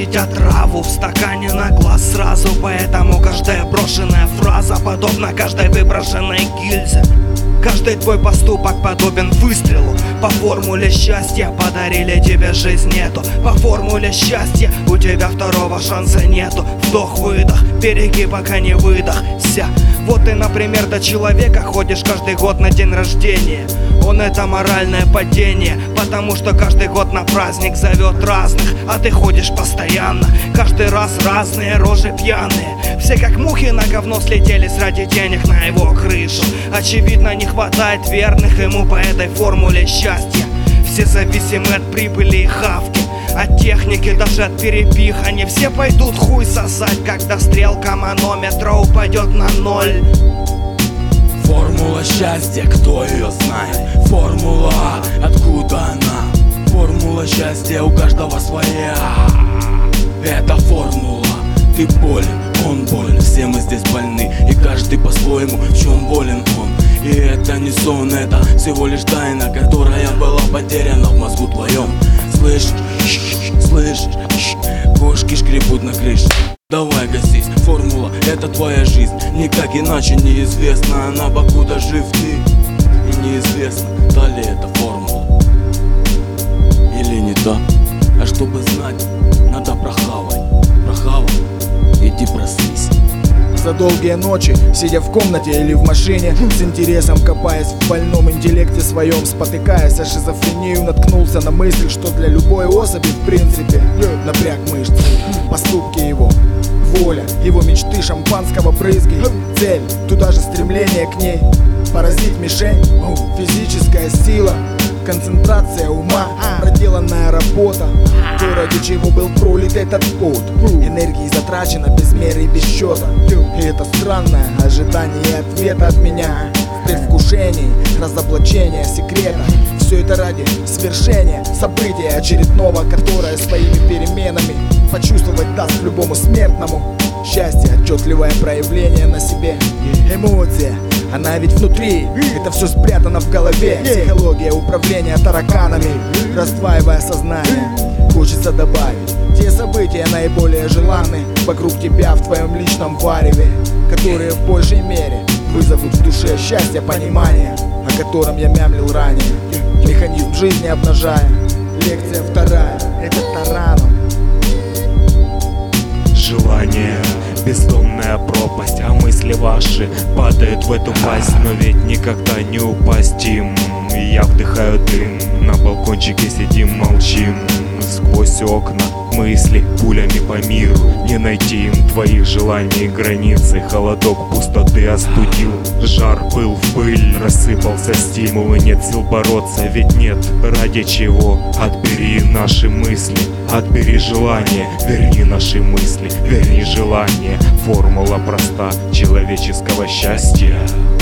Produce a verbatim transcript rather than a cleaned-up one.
пить отраву в стакане на глаз сразу. Поэтому каждая брошенная фраза подобна каждой выброшенной гильзе. Каждый твой поступок подобен выстрелу. По формуле счастья подарили тебе жизнь эту. По формуле счастья у тебя второго шанса нету. Вдох-выдох, береги, пока не выдохся. Вот ты, например, до человека ходишь каждый год на день рождения. Он — это моральное падение, потому что каждый год на праздник зовет разных, а ты ходишь постоянно. Каждый раз разные рожи пьяные. Все как мухи на говно слетелись ради денег на его крышу. Очевидно, не хватает верных ему по этой формуле счастья. Все зависимы от прибыли и хавки, от техники, даже от перепих. Они все пойдут хуй сосать, когда стрелка манометра упадет на ноль. Формула счастья, кто ее знает? Формула, откуда она? Формула счастья у каждого своя. Это формула. Ты болен, он болен, все мы здесь больны. И каждый по-своему, в чем болен он. И это не сон, это всего лишь тайна, которая была потеряна в мозгу твоем. Слышишь, слышишь, кошки шкребут на крыше. Давай гасись, формула — это твоя жизнь. Никак иначе неизвестно она, покуда жив ты. И неизвестно, та ли это формула или не та. А чтобы знать, надо прохавать. Прохавать, иди проснись. За долгие ночи, сидя в комнате или в машине, с интересом копаясь в больном интеллекте своем, спотыкаясь о шизофрению, наткнулся на мысль, что для любой особи в принципе напряг мышцы, поступки его, воля, его мечты, шампанского брызги, цель, туда же стремление к ней, поразить мишень, физическая сила, концентрация ума, проделанная работа, то, ради чего был пролит этот пот. Энергии затрачено без меры и без счета. И это странное ожидание ответа от меня, в предвкушении разоблачения секрета. Все это ради свершения события очередного, которое своими переменами почувствовать даст любому смертному. Счастье, отчетливое проявление на себе. Эмоция, она ведь внутри, это все спрятано в голове. Психология управления тараканами, раздваивая сознание. Хочется добавить те события наиболее желанны вокруг тебя в твоем личном вареве, которые в большей мере вызовут в душе счастье, понимание, о котором я мямлил ранее. Механизм жизни обнажая. Лекция вторая, это тараном. Желание, бездонная пропасть, а мысли ваши падают в эту пасть, но ведь никогда не упасть им. Я вдыхаю дым, на балкончике сидим, молчим. Сквозь окна мысли пулями по миру, не найти им твоих желаний границы. Холодок пустоты остудил, жар был в пыль, рассыпался стимул, и нет сил бороться, ведь нет ради чего. Отбери наши мысли, отбери желание, верни наши мысли, верни желание. Формула проста человеческого счастья.